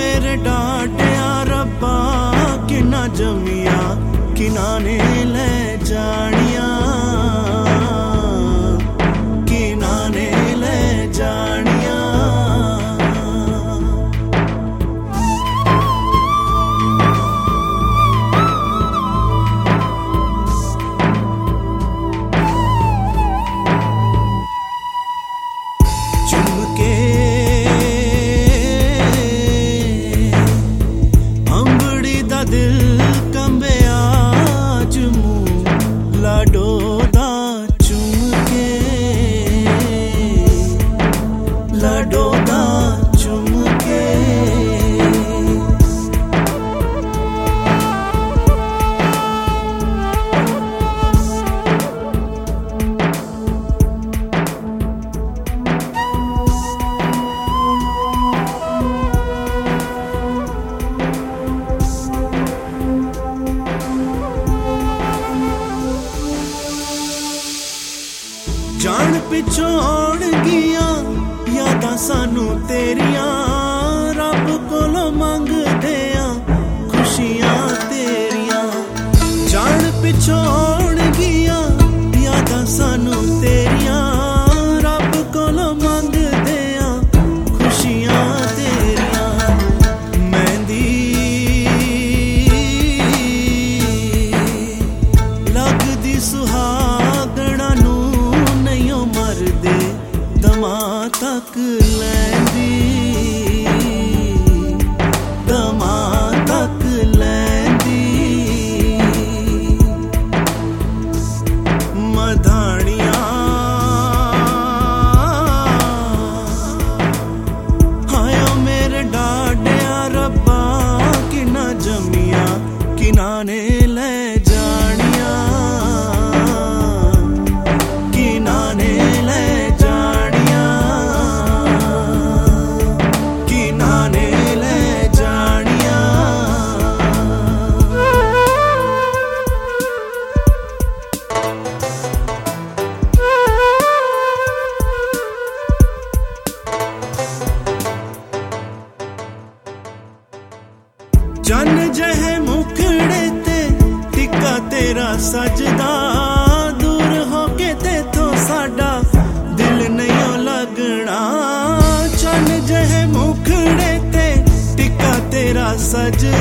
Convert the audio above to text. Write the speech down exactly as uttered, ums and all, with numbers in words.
मेरे डाटिया रब्बा किना जमिया किना ने ले जानिया किना ने ले जानिया। चुमके अंबड़ी दा दिल कंबया चुमू लाडो दा चुमके लाडो दा चुमके। जान पिछों आउणगियां यादां सानू तेरियां रब कोलों मंगदे आ खुशियां तेरियां। जान पिछों आउणगियां यादां सानू तेरियां रब कोलों मंगदे आ खुशियां तेरियां। मेहंदी लगदी सुहागणा नू मरदे दमा तक लैंदी दमा तक लैंदी। मधानियां हायो मेरे डाटिया रब्बा किना जमिया किना ने ले जानिया किना ने ले जानिया किना ने ले जानिया। चन जहे मुखड़े ते टिक्का तेरा सजदा दूर होके ते तो साडा दिल नहीं लगना। चन जहे मुखड़े ते टिक्का तेरा सजदा